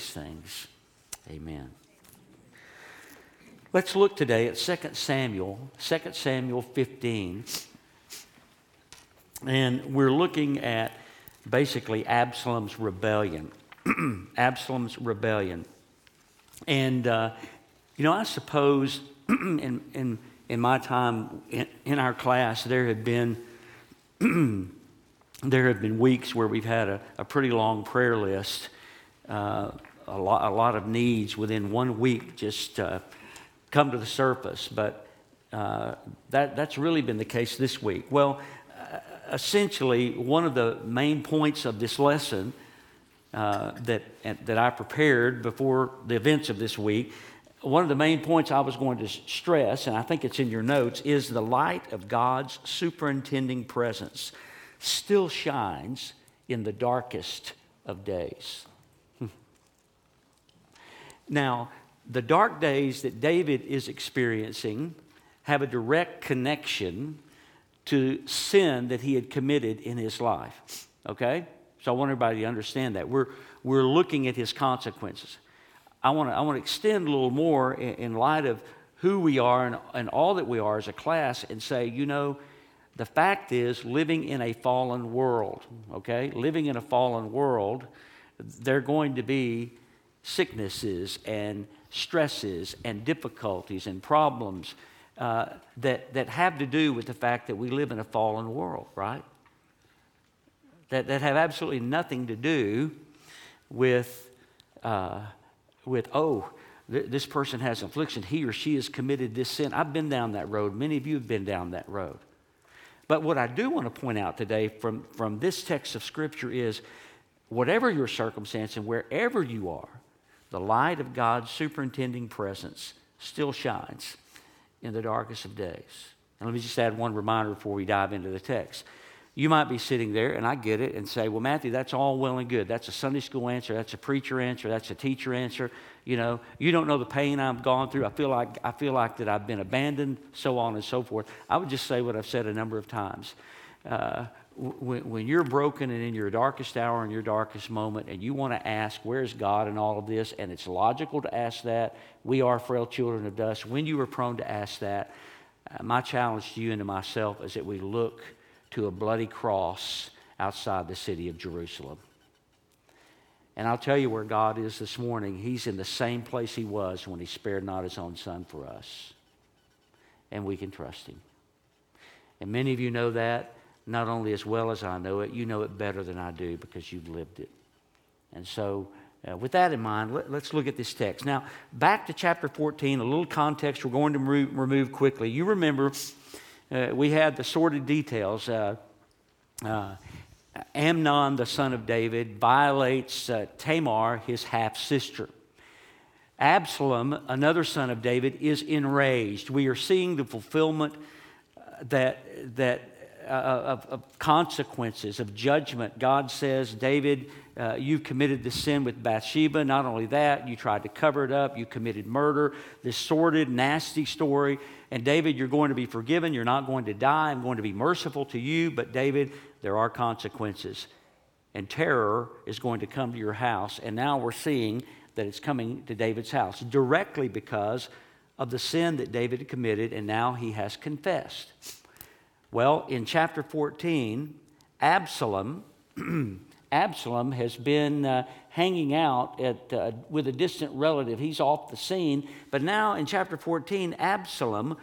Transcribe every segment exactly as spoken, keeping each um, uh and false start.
these things. Amen. Let's look today at Second Samuel, Second Samuel fifteen. And we're looking at basically Absalom's rebellion. Absalom's rebellion. And, uh, you know, I suppose in, in, in my time in, in our class, there have been there have been weeks where we've had a, a pretty long prayer list, uh, a, lot, a lot of needs within one week just uh, come to the surface. But uh, that that's really been the case this week. Well, uh, essentially, one of the main points of this lesson uh, that that I prepared before the events of this week, one of the main points I was going to stress, and I think it's in your notes, is the light of God's superintending presence still shines in the darkest of days. Now, the dark days that David is experiencing have a direct connection to sin that he had committed in his life. Okay? So I want everybody to understand that. We're, we're looking at his consequences. I want to I want to extend a little more in, in light of who we are and, and all that we are as a class and say, you know, the fact is, living in a fallen world, okay? Living in a fallen world, there are going to be sicknesses and stresses and difficulties and problems uh, that, that have to do with the fact that we live in a fallen world, right? That, that have absolutely nothing to do with, uh, with oh, th- this person has affliction. He or she has committed this sin. I've been down that road. Many of you have been down that road. But what I do want to point out today from, from this text of Scripture is, whatever your circumstance and wherever you are, the light of God's superintending presence still shines in the darkest of days. And let me just add one reminder before we dive into the text. You might be sitting there, and I get it, and say, well, Matthew, that's all well and good. That's a Sunday school answer. That's a preacher answer. That's a teacher answer. You know, you don't know the pain I've gone through. I feel like I feel like that I've been abandoned, so on and so forth. I would just say what I've said a number of times. Uh, when, when you're broken and in your darkest hour and your darkest moment, and you want to ask, where's God in all of this? And it's logical to ask that. We are frail children of dust. When you are prone to ask that, uh, my challenge to you and to myself is that we look to a bloody cross outside the city of Jerusalem. And I'll tell you where God is this morning. He's in the same place he was when he spared not his own son for us. And we can trust him. And many of you know that, not only as well as I know it, you know it better than I do because you've lived it. And so, uh, with that in mind, let, let's look at this text. Now, back to chapter fourteen, a little context we're going to re- remove quickly. You remember, uh, we had the sordid details. Uh, uh, Amnon, the son of David, violates uh, Tamar, his half-sister. Absalom, another son of David, is enraged. We are seeing the fulfillment uh, that, that uh, of, of consequences, of judgment. God says, David, uh, you've committed the sin with Bathsheba. Not only that, you tried to cover it up. You committed murder. This sordid, nasty story. And David, you're going to be forgiven. You're not going to die. I'm going to be merciful to you. But David, there are consequences. And terror is going to come to your house. And now we're seeing that it's coming to David's house directly because of the sin that David had committed, and now he has confessed. Well, in chapter fourteen, Absalom, Absalom has been uh, hanging out at, uh, with a distant relative. He's off the scene. But now in chapter fourteen, Absalom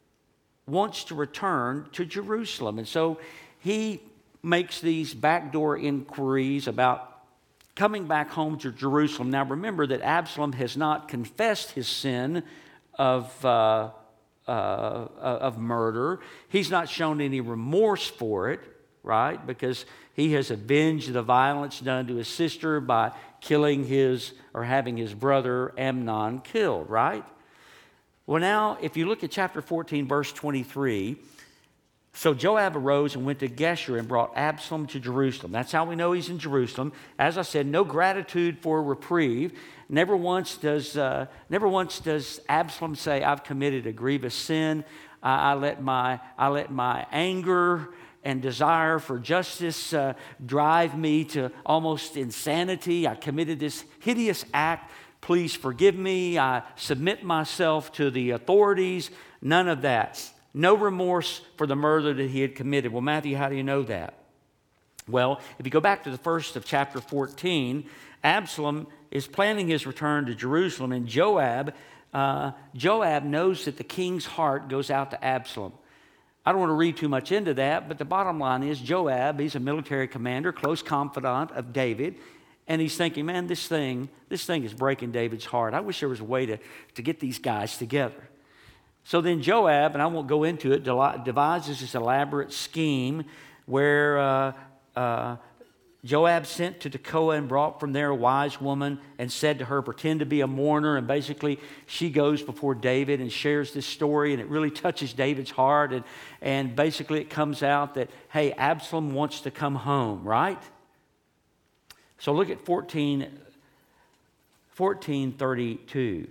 wants to return to Jerusalem. And so he makes these backdoor inquiries about coming back home to Jerusalem. Now remember that Absalom has not confessed his sin of, uh, uh, of murder. He's not shown any remorse for it, right? Because he has avenged the violence done to his sister by killing his, or having his brother Amnon killed, right? Well now, if you look at chapter fourteen, verse twenty-three, so Joab arose and went to Geshur and brought Absalom to Jerusalem. That's how we know he's in Jerusalem. As I said, no gratitude for reprieve. Never once does, uh, never once does Absalom say, I've committed a grievous sin. I, I let my, I let my anger and desire for justice uh, drive me to almost insanity. I committed this hideous act. Please forgive me. I submit myself to the authorities. None of that. No remorse for the murder that he had committed. Well, Matthew, how do you know that? Well, if you go back to the first of chapter fourteen, Absalom is planning his return to Jerusalem, and Joab, uh, Joab knows that the king's heart goes out to Absalom. I don't want to read too much into that, but the bottom line is Joab, he's a military commander, close confidant of David, and he's thinking, man, this thing, this thing is breaking David's heart. I wish there was a way to, to get these guys together. So then Joab, and I won't go into it, devises this elaborate scheme where uh, uh, Joab sent to Tekoa and brought from there a wise woman and said to her, pretend to be a mourner. And basically she goes before David and shares this story, and it really touches David's heart. And, and basically it comes out that, hey, Absalom wants to come home, right? So look at fourteen, fourteen thirty-two.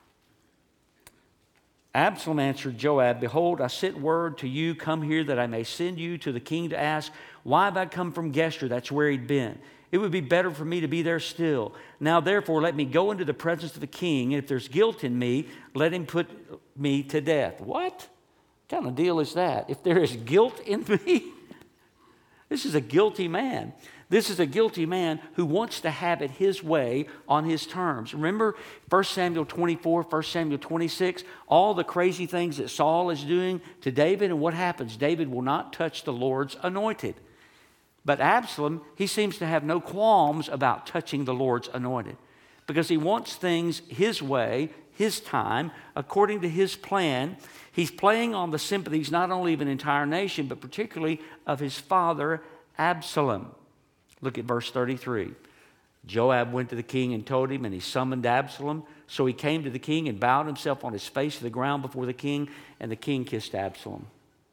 Absalom answered Joab, behold, I sent word to you, come here that I may send you to the king to ask, why have I come from Geshur? That's where he'd been. It would be better for me to be there still. Now, therefore, let me go into the presence of the king, and if there's guilt in me, let him put me to death. What? What kind of deal is that? If there is guilt in me? This is a guilty man. This is a guilty man who wants to have it his way on his terms. Remember First Samuel twenty-four, First Samuel twenty-six, all the crazy things that Saul is doing to David, and what happens? David will not touch the Lord's anointed. But Absalom, he seems to have no qualms about touching the Lord's anointed because he wants things his way, his time, according to his plan. He's playing on the sympathies not only of an entire nation, but particularly of his father, Absalom. Look at verse thirty-three. Joab went to the king and told him, and he summoned Absalom. So he came to the king and bowed himself on his face to the ground before the king, and the king kissed Absalom.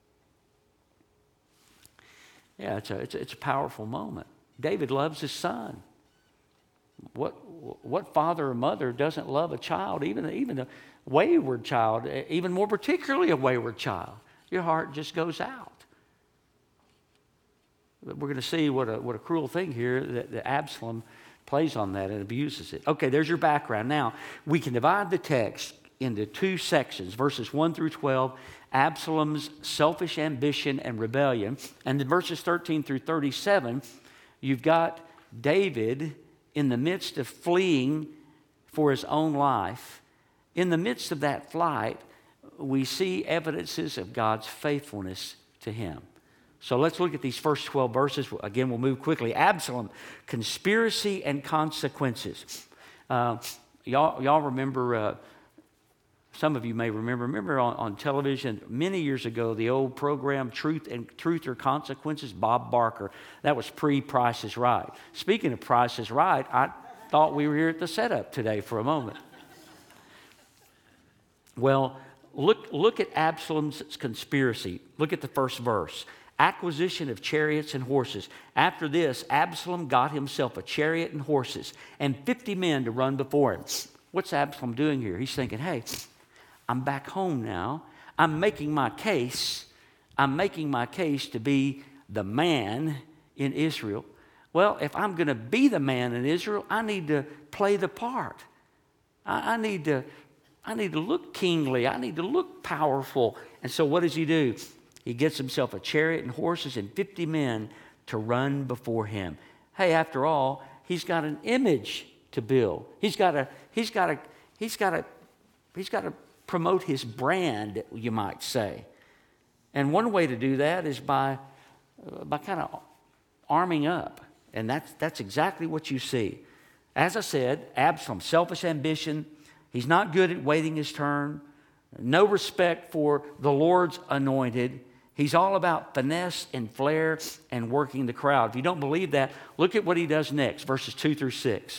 Yeah, it's a, it's a, it's a powerful moment. David loves his son. What, what father or mother doesn't love a child, even, even a wayward child, even more particularly a wayward child? Your heart just goes out. We're going to see what a, what a cruel thing here that, that Absalom plays on that and abuses it. Okay, there's your background. Now, we can divide the text into two sections, verses one through twelve, Absalom's selfish ambition and rebellion. And in verses thirteen through thirty-seven, you've got David in the midst of fleeing for his own life. In the midst of that flight, we see evidences of God's faithfulness to him. So let's look at these first twelve verses. Again, we'll move quickly. Absalom, conspiracy and consequences. Uh, y'all, y'all remember, uh, some of you may remember, remember on, on television many years ago, the old program Truth and Truth or Consequences, Bob Barker. That was pre-Price is Right. Speaking of Price is Right, I thought we were here at the setup today for a moment. Well, look, look at Absalom's conspiracy. Look at the first verse. Acquisition of chariots and horses. After this, Absalom got himself a chariot and horses and fifty men to run before him. What's Absalom doing here? He's thinking, hey, I'm back home now. I'm making my case. I'm making my case to be the man in Israel. Well, if I'm going to be the man in Israel, I need to play the part. I, I need to, I need to look kingly. I need to look powerful. And so what does he do? He gets himself a chariot and horses and fifty men to run before him. Hey, after all, he's got an image to build. He's got to, he's got to, he's got to, he's got to promote his brand, you might say. And one way to do that is by, uh, by kind of arming up. And that's, that's exactly what you see. As I said, Absalom, selfish ambition. He's not good at waiting his turn. No respect for the Lord's anointed. He's all about finesse and flair and working the crowd. If you don't believe that, look at what he does next, verses two through six.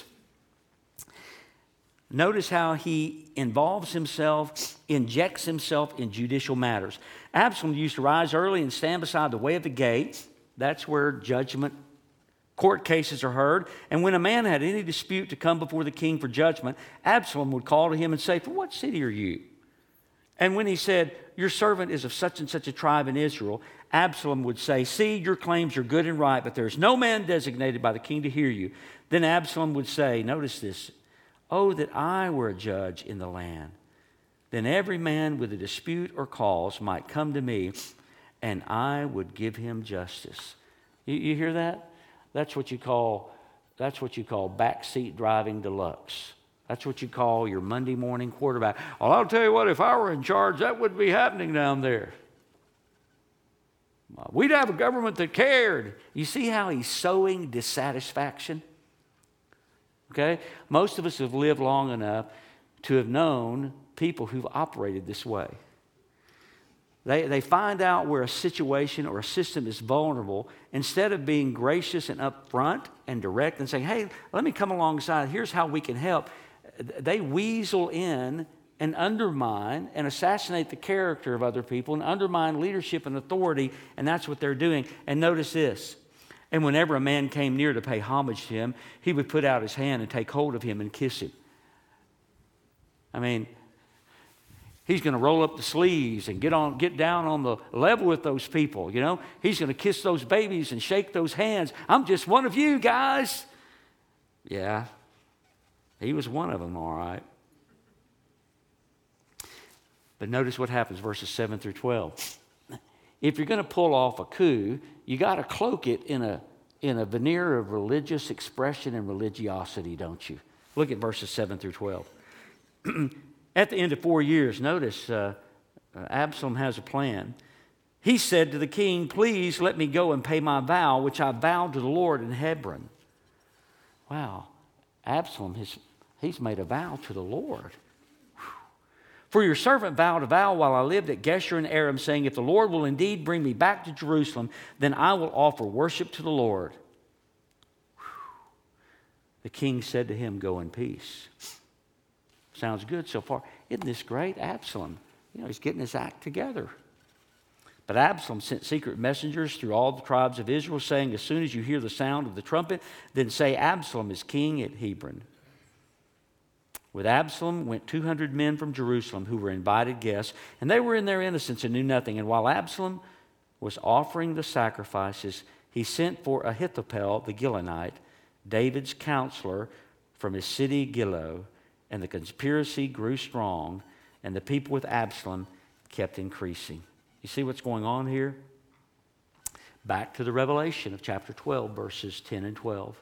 Notice how he involves himself, injects himself in judicial matters. Absalom used to rise early and stand beside the way of the gate. That's where judgment, court cases are heard. And when a man had any dispute to come before the king for judgment, Absalom would call to him and say, "For what city are you?" And when he said, your servant is of such and such a tribe in Israel, Absalom would say, see, your claims are good and right, but there is no man designated by the king to hear you. Then Absalom would say, notice this, oh, that I were a judge in the land. Then every man with a dispute or cause might come to me, and I would give him justice. You, you hear that? That's what you call, that's what you call backseat driving deluxe. That's what you call your Monday morning quarterback. Well, I'll tell you what, if I were in charge, that wouldn't be happening down there. We'd have a government that cared. You see how he's sowing dissatisfaction? Okay? Most of us have lived long enough to have known people who've operated this way. They, they find out where a situation or a system is vulnerable. Instead of being gracious and upfront and direct and saying, hey, let me come alongside, here's how we can help, they weasel in and undermine and assassinate the character of other people and undermine leadership and authority, and that's what they're doing. And notice this, and whenever a man came near to pay homage to him, he would put out his hand and take hold of him and kiss him. I mean, he's going to roll up the sleeves and get on, get down on the level with those people, you know. He's going to kiss those babies and shake those hands. I'm just one of you guys. Yeah, he was one of them, all right. But notice what happens, verses seven through twelve. If you're going to pull off a coup, you got to cloak it in a, in a veneer of religious expression and religiosity, don't you? Look at verses seven through twelve. At the end of four years, notice uh, uh, Absalom has a plan. He said to the king, please let me go and pay my vow, which I vowed to the Lord in Hebron. Wow, Absalom, has, he's made a vow to the Lord. For your servant vowed a vow while I lived at Geshur in Aram, saying, if the Lord will indeed bring me back to Jerusalem, then I will offer worship to the Lord. The king said to him, go in peace. Sounds good so far. Isn't this great? Absalom, you know, he's getting his act together. But Absalom sent secret messengers through all the tribes of Israel, saying, as soon as you hear the sound of the trumpet, then say, Absalom is king at Hebron. With Absalom went two hundred men from Jerusalem who were invited guests, and they were in their innocence and knew nothing. And while Absalom was offering the sacrifices, he sent for Ahithophel the Gilonite, David's counselor, from his city Gilo, and the conspiracy grew strong, and the people with Absalom kept increasing. You see what's going on here? Back to the Revelation of chapter twelve, verses ten and twelve.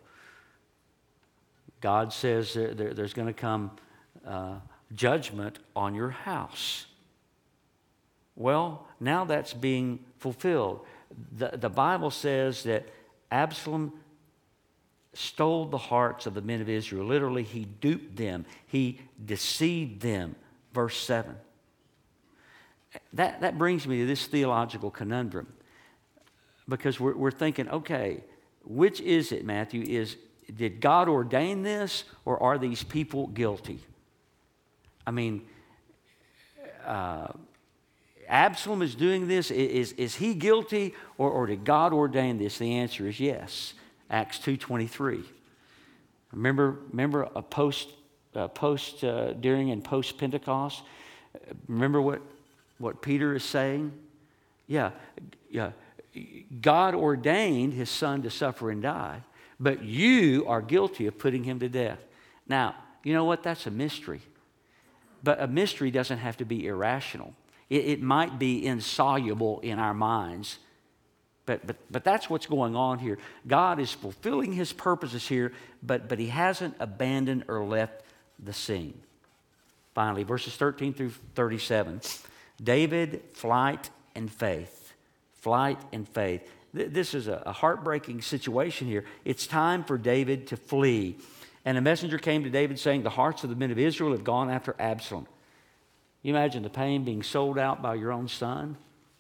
God says there, there, there's going to come uh, judgment on your house. Well, now that's being fulfilled. The, the Bible says that Absalom stole the hearts of the men of Israel. Literally, he duped them. He deceived them. Verse seven. That, that brings me to this theological conundrum. Because we're, we're thinking, okay, which is it, Matthew? Is Did God ordain this, or are these people guilty? I mean, uh, Absalom is doing this. Is, is he guilty, or, or did God ordain this? The answer is yes. Acts two twenty-three. Remember, remember a post, uh, post uh, during and post Pentecost. Remember what what Peter is saying? Yeah, yeah. God ordained his son to suffer and die, but you are guilty of putting him to death. Now, you know what? That's a mystery. But a mystery doesn't have to be irrational. It, it might be insoluble in our minds. But, but, but that's what's going on here. God is fulfilling his purposes here, but, but he hasn't abandoned or left the scene. Finally, verses thirteen through thirty-seven. David, flight and faith. Flight and faith. This is a heartbreaking situation here. It's time for David to flee. And a messenger came to David saying, the hearts of the men of Israel have gone after Absalom. You imagine the pain being sold out by your own son?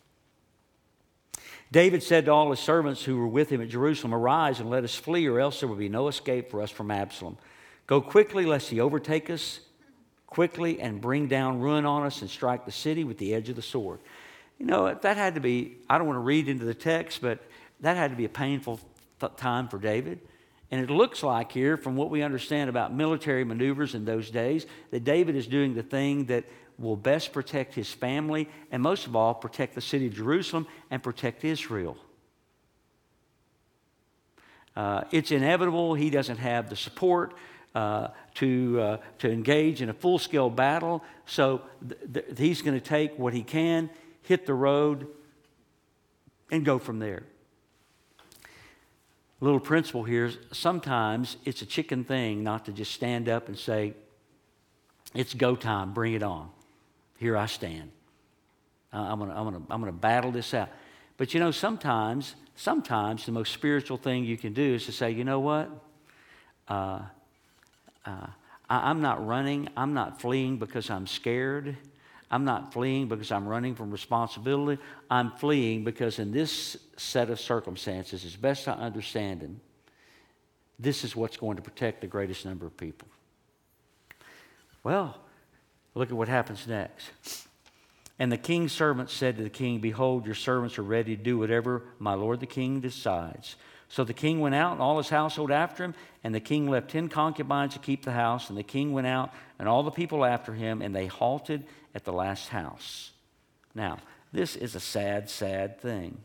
David said to all his servants who were with him at Jerusalem, arise and let us flee, or else there will be no escape for us from Absalom. Go quickly, lest he overtake us quickly and bring down ruin on us and strike the city with the edge of the sword. You know, that had to be, I don't want to read into the text, but that had to be a painful th- time for David. And it looks like here, from what we understand about military maneuvers in those days, that David is doing the thing that will best protect his family and most of all protect the city of Jerusalem and protect Israel. Uh, it's inevitable he doesn't have the support uh, to, uh, to engage in a full-scale battle, so th- th- he's going to take what he can, hit the road, and go from there. Little principle here is sometimes it's a chicken thing not to just stand up and say, it's go time, bring it on. Here I stand. Uh, I'm gonna, I'm gonna, I'm gonna battle this out. But you know, sometimes, sometimes the most spiritual thing you can do is to say, you know what? Uh, uh, I, I'm not running. I'm not fleeing because I'm scared. I'm not fleeing because I'm running from responsibility. I'm fleeing because in this set of circumstances, as best I understand them, this is what's going to protect the greatest number of people. Well, look at what happens next. And the king's servant said to the king, behold, your servants are ready to do whatever my lord the king decides. So the king went out and all his household after him, and the king left ten concubines to keep the house. And the king went out and all the people after him, and they halted at the last house. Now, this is a sad, sad thing.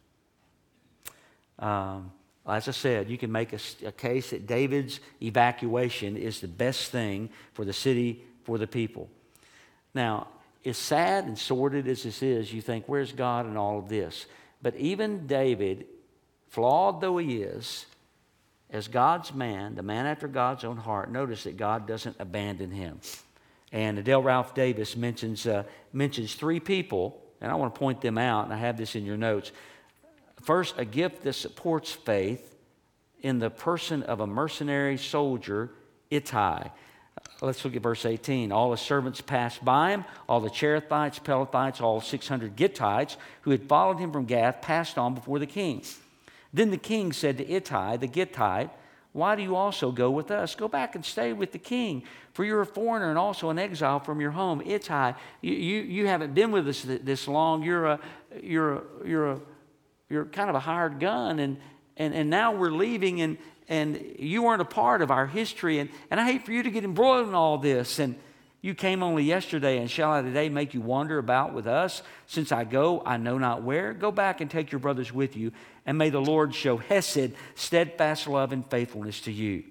Um, as I said, you can make a, a case that David's evacuation is the best thing for the city, for the people. Now, as sad and sordid as this is, you think, where's God in all of this? But even David, flawed though he is, as God's man, the man after God's own heart, notice that God doesn't abandon him. And Adele Ralph Davis mentions, uh, mentions three people, and I want to point them out, and I have this in your notes. First, a gift that supports faith in the person of a mercenary soldier, Ittai. Let's look at verse eighteen. All the servants passed by him, all the Cherethites, Pelethites, all six hundred Gittites who had followed him from Gath passed on before the king. Then the king said to Ittai, the Gittite, why do you also go with us? Go back and stay with the king, for you're a foreigner and also an exile from your home. Ittai, you, you, you haven't been with us this long. You're a, you're a, you're a, you're kind of a hired gun, and, and, and now we're leaving, and, and you weren't a part of our history, and, and I hate for you to get embroiled in all this, and you came only yesterday, and shall I today make you wander about with us? Since I go, I know not where. Go back and take your brothers with you, and may the Lord show hesed, steadfast love and faithfulness to you.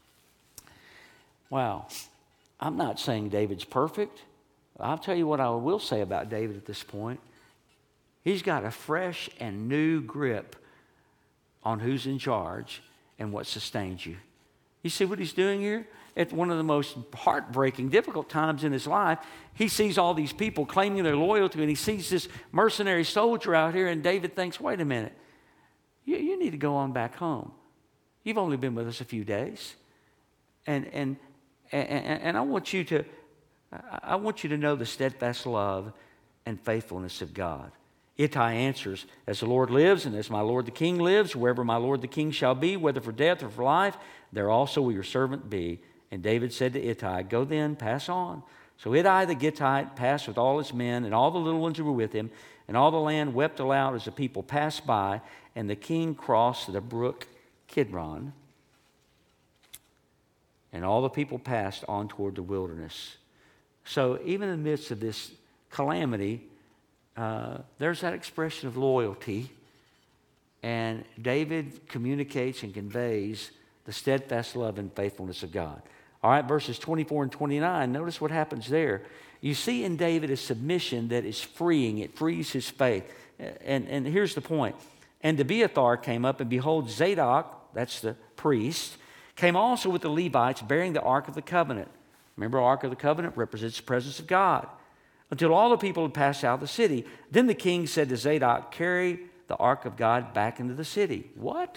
Wow. I'm not saying David's perfect. I'll tell you what I will say about David at this point. He's got a fresh and new grip on who's in charge and what sustains you. You see what he's doing here? At one of the most heartbreaking, difficult times in his life, he sees all these people claiming their loyalty, and he sees this mercenary soldier out here, and David thinks, wait a minute, you, you need to go on back home. You've only been with us a few days. And, and, and, and I want you to, I want you to know the steadfast love and faithfulness of God. Ittai answers, as the Lord lives and as my lord the king lives, wherever my lord the king shall be, whether for death or for life, there also will your servant be. And David said to Ittai, go then, pass on. So Ittai the Gittite passed with all his men and all the little ones who were with him, and all the land wept aloud as the people passed by, and the king crossed the brook Kidron, and all the people passed on toward the wilderness. So even in the midst of this calamity, uh, there's that expression of loyalty, and David communicates and conveys the steadfast love and faithfulness of God. All right, verses twenty-four and twenty-nine, notice what happens there. You see in David a submission that is freeing. It frees his faith. And, and here's the point. And Abiathar came up, and behold, Zadok, that's the priest, came also with the Levites bearing the Ark of the Covenant. Remember, the Ark of the Covenant represents the presence of God. Until all the people had passed out of the city. Then the king said to Zadok, carry the Ark of God back into the city. What?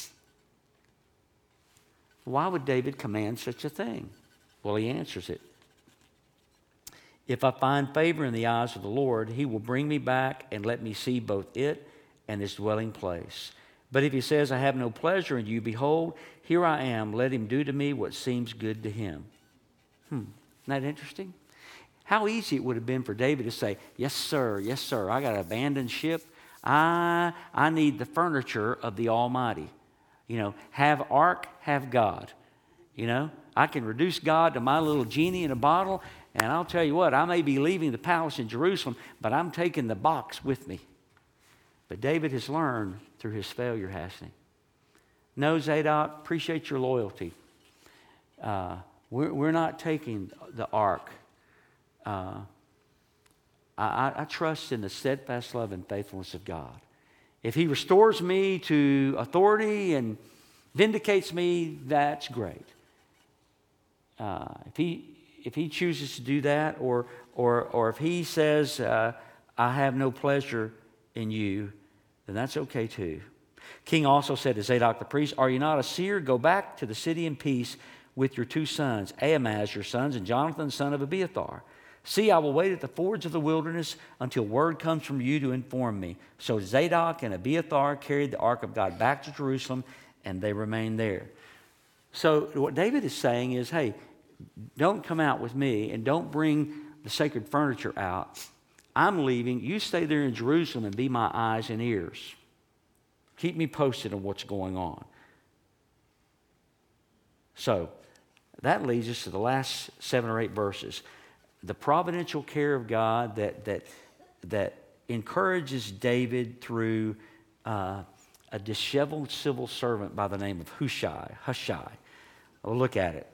Why would David command such a thing? Well, he answers it. If I find favor in the eyes of the Lord, he will bring me back and let me see both it and his dwelling place. But if he says, I have no pleasure in you, behold, here I am, let him do to me what seems good to him. Hmm, isn't that interesting? How easy it would have been for David to say, yes, sir, yes, sir, I got to abandon ship. I, I need the furniture of the Almighty. You know, have ark, have God. You know, I can reduce God to my little genie in a bottle, and I'll tell you what, I may be leaving the palace in Jerusalem, but I'm taking the box with me. But David has learned through his failure, hasn't he? No, Zadok, appreciate your loyalty. Uh, we're, we're not taking the ark. Uh, I, I trust in the steadfast love and faithfulness of God. If he restores me to authority and vindicates me, that's great. Uh, if he if he chooses to do that, or or or if he says, uh, I have no pleasure in you, then that's okay too. King also said to Zadok the priest, are you not a seer? Go back to the city in peace with your two sons, Ahimaaz your sons, and Jonathan son of Abiathar. See, I will wait at the fords of the wilderness until word comes from you to inform me. So Zadok and Abiathar carried the ark of God back to Jerusalem, and they remained there. So what David is saying is, hey, don't come out with me and don't bring the sacred furniture out. I'm leaving. You stay there in Jerusalem and be my eyes and ears. Keep me posted on what's going on. So that leads us to the last seven or eight verses. The providential care of God that that that encourages David through uh, a disheveled civil servant by the name of Hushai. Hushai. We'll look at it.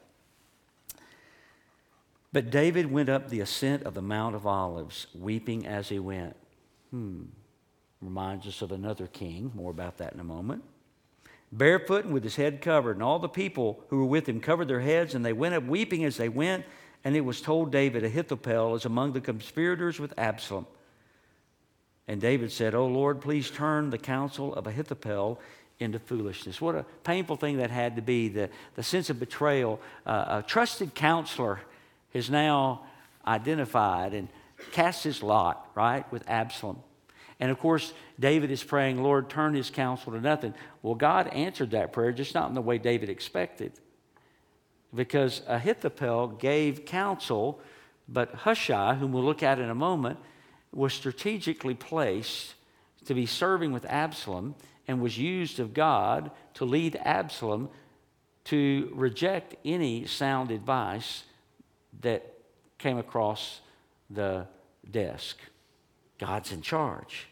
But David went up the ascent of the Mount of Olives, weeping as he went. Hmm. Reminds us of another king. More about that in a moment. Barefoot and with his head covered, and all the people who were with him covered their heads, and they went up weeping as they went. And it was told David, Ahithophel is among the conspirators with Absalom. And David said, O Lord, please turn the counsel of Ahithophel into foolishness. What a painful thing that had to be, the, the sense of betrayal. Uh, a trusted counselor is now identified and casts his lot, right, with Absalom. And of course, David is praying, Lord, turn his counsel to nothing. Well, God answered that prayer, just not in the way David expected. Because Ahithophel gave counsel, but Hushai, whom we'll look at in a moment, was strategically placed to be serving with Absalom and was used of God to lead Absalom to reject any sound advice that came across the desk. God's in charge.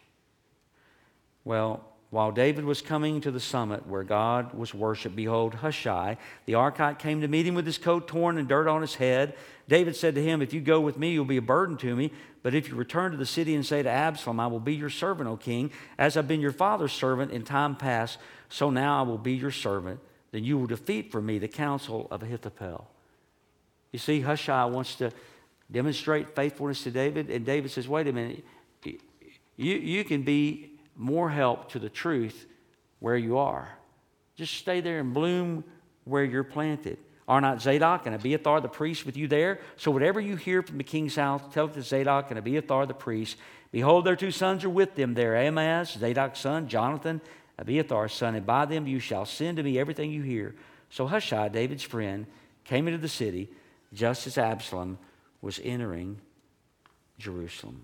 Well, while David was coming to the summit where God was worshipped, behold, Hushai, the Archite, came to meet him with his coat torn and dirt on his head. David said to him, if you go with me, you'll be a burden to me. But if you return to the city and say to Absalom, I will be your servant, O king, as I've been your father's servant in time past, so now I will be your servant. Then you will defeat for me the counsel of Ahithophel. You see, Hushai wants to demonstrate faithfulness to David, and David says, wait a minute, you, you can be more help to the truth where you are. Just stay there and bloom where you're planted. Are not Zadok and Abiathar the priests with you there? So whatever you hear from the king's house, tell it to Zadok and Abiathar the priests. Behold, their two sons are with them there, Ahimaaz, Zadok's son, Jonathan, Abiathar's son, and by them you shall send to me everything you hear. So Hushai, David's friend, came into the city just as Absalom was entering Jerusalem.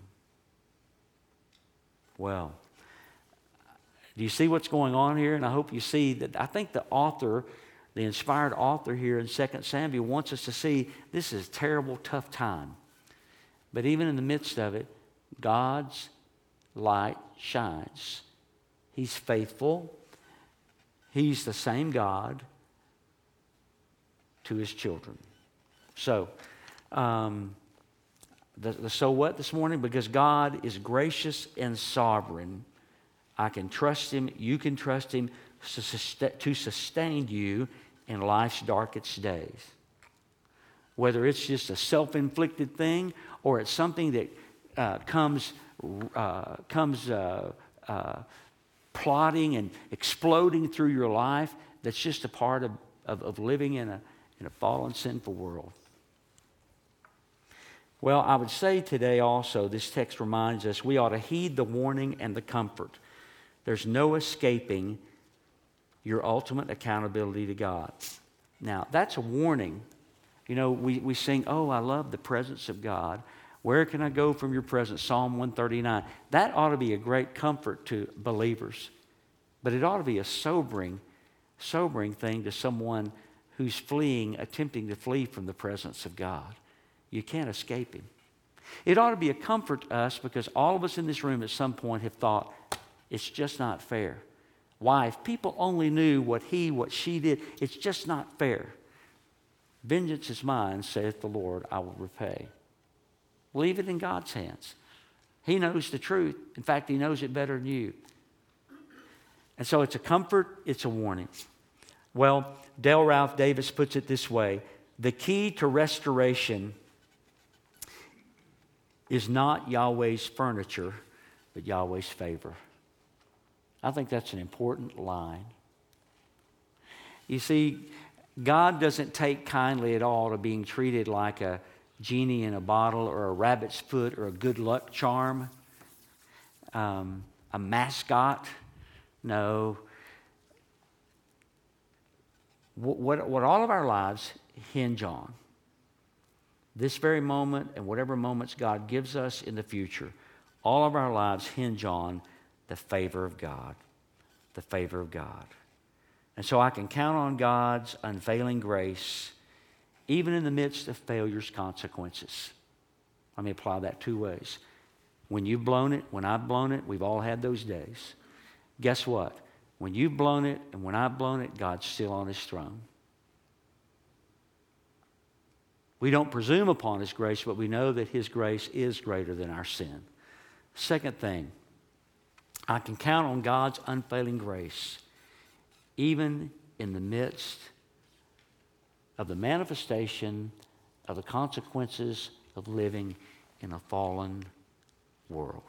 Well, do you see what's going on here? And I hope you see that. I think the author, the inspired author here in Second Samuel, wants us to see this is a terrible, tough time. But even in the midst of it, God's light shines. He's faithful. He's the same God to his children. So, um, the, the so what this morning? Because God is gracious and sovereign, I can trust him, you can trust him to sustain you in life's darkest days. Whether it's just a self-inflicted thing or it's something that uh, comes, uh, comes uh, uh, plotting and exploding through your life, that's just a part of, of, of living in a, in a fallen, sinful world. Well, I would say today also, this text reminds us we ought to heed the warning and the comfort. There's no escaping your ultimate accountability to God. Now, that's a warning. You know, we, we sing, oh, I love the presence of God. Where can I go from your presence? Psalm one thirty-nine. That ought to be a great comfort to believers. But it ought to be a sobering sobering thing to someone who's fleeing, attempting to flee from the presence of God. You can't escape him. It ought to be a comfort to us because all of us in this room at some point have thought, it's just not fair. Why? If people only knew what he, what she did, it's just not fair. Vengeance is mine, saith the Lord, I will repay. Leave it in God's hands. He knows the truth. In fact, he knows it better than you. And so it's a comfort, it's a warning. Well, Dale Ralph Davis puts it this way: the key to restoration is not Yahweh's furniture, but Yahweh's favor. I think that's an important line. You see, God doesn't take kindly at all to being treated like a genie in a bottle or a rabbit's foot or a good luck charm, um, a mascot. No. What, what, what all of our lives hinge on, this very moment and whatever moments God gives us in the future, all of our lives hinge on the favor of God. The favor of God. And so I can count on God's unfailing grace even in the midst of failure's consequences. Let me apply that two ways. When you've blown it, when I've blown it, we've all had those days. Guess what? When you've blown it and when I've blown it, God's still on his throne. We don't presume upon his grace, but we know that his grace is greater than our sin. Second thing, I can count on God's unfailing grace even in the midst of the manifestation of the consequences of living in a fallen world,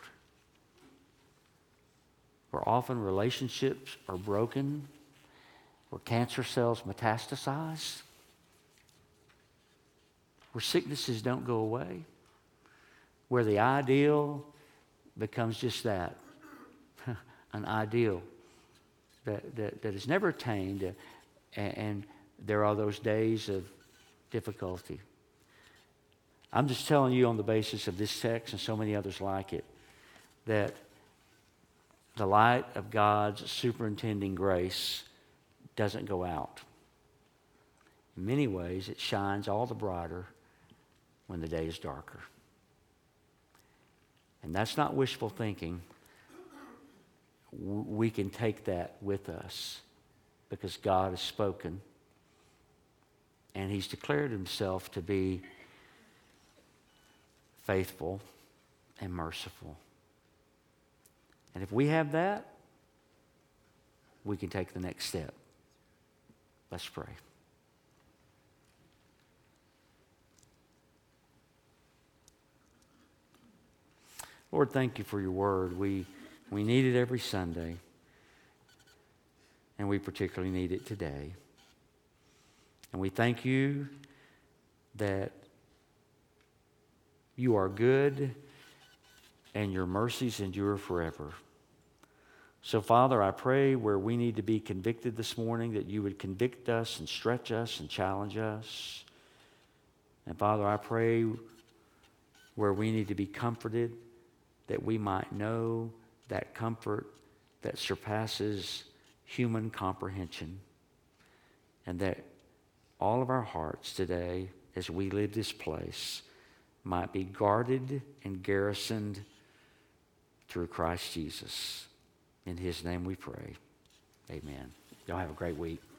where often relationships are broken, where cancer cells metastasize, where sicknesses don't go away, where the ideal becomes just that, an ideal that, that, that is never attained, uh, and, and there are those days of difficulty. I'm just telling you on the basis of this text and so many others like it, that the light of God's superintending grace doesn't go out. In many ways, it shines all the brighter when the day is darker. And that's not wishful thinking. We can take that with us because God has spoken and he's declared himself to be faithful and merciful. And if we have that, we can take the next step. Let's pray. Lord, thank you for your word. We, we need it every Sunday, and we particularly need it today. And we thank you that you are good and your mercies endure forever. So, Father, I pray where we need to be convicted this morning, that you would convict us and stretch us and challenge us. And, Father, I pray where we need to be comforted, that we might know that comfort that surpasses human comprehension, and that all of our hearts today, as we leave this place, might be guarded and garrisoned through Christ Jesus. In his name we pray. Amen. Y'all have a great week.